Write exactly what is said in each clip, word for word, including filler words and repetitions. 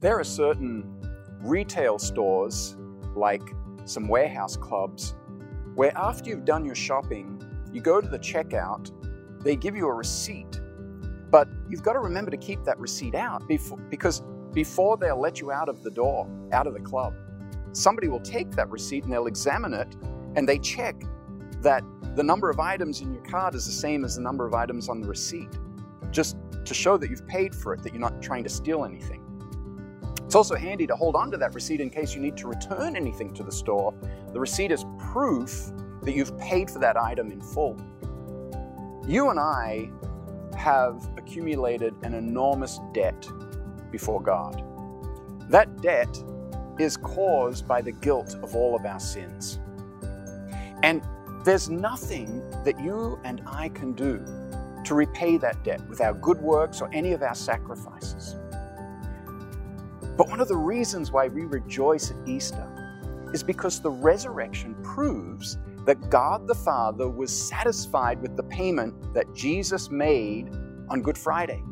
There are certain retail stores, like some warehouse clubs, where after you've done your shopping, you go to the checkout, they give you a receipt, but you've got to remember to keep that receipt out before, because before they'll let you out of the door, out of the club, somebody will take that receipt and they'll examine it, and they check that the number of items in your cart is the same as the number of items on the receipt, just to show that you've paid for it, that you're not trying to steal anything. It's also handy to hold on to that receipt in case you need to return anything to the store. The receipt is proof that you've paid for that item in full. You and I have accumulated an enormous debt before God. That debt is caused by the guilt of all of our sins. And there's nothing that you and I can do to repay that debt with our good works or any of our sacrifices. But one of the reasons why we rejoice at Easter is because the resurrection proves that God the Father was satisfied with the payment that Jesus made on Good Friday.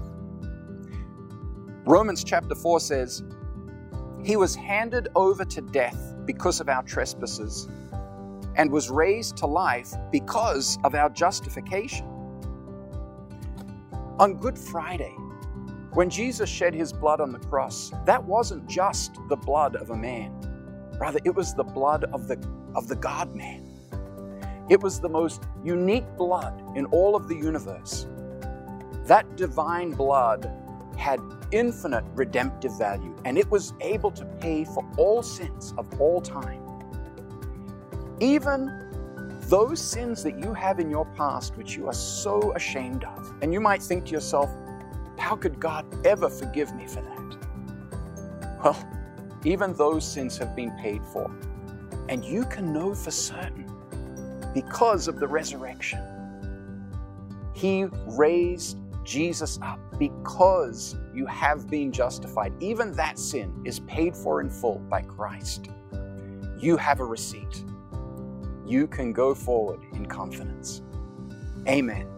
Romans chapter four says, "He was handed over to death because of our trespasses and was raised to life because of our justification." On Good Friday, when Jesus shed his blood on the cross, that wasn't just the blood of a man. Rather, it was the blood of the, of the God-man. It was the most unique blood in all of the universe. That divine blood had infinite redemptive value, and it was able to pay for all sins of all time. Even those sins that you have in your past, which you are so ashamed of, and you might think to yourself, how could God ever forgive me for that? Well, even those sins have been paid for. And you can know for certain, because of the resurrection, He raised Jesus up because you have been justified. Even that sin is paid for in full by Christ. You have a receipt. You can go forward in confidence. Amen.